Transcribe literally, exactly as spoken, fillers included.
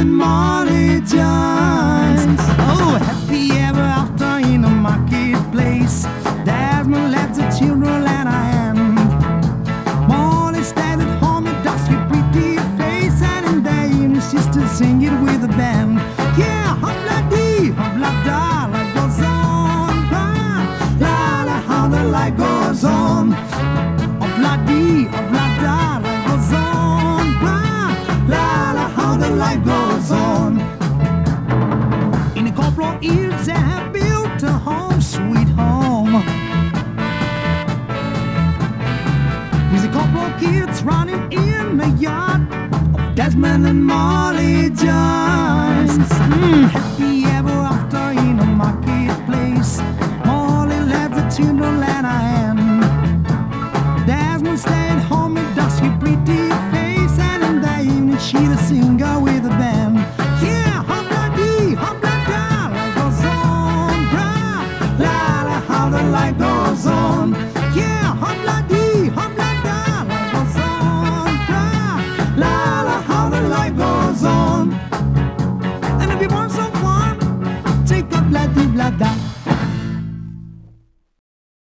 and Molly joins. Oh, happy ever after in a marketplace. Desmond led the children and I am. Molly stayed at home with dusty pretty face, and in the evening she still sing it with the band. Yeah, hop-la-dee, hop-la-da, life goes on. La-la, how the light goes on. Hop-la-dee, hop-la-da, life goes on. La-la, how the light goes on. In a couple of years they have built a home, sweet home, with a couple of kids running in the yard of Desmond and Molly Jones. Mm, happy ever after in a marketplace. Molly led the children and I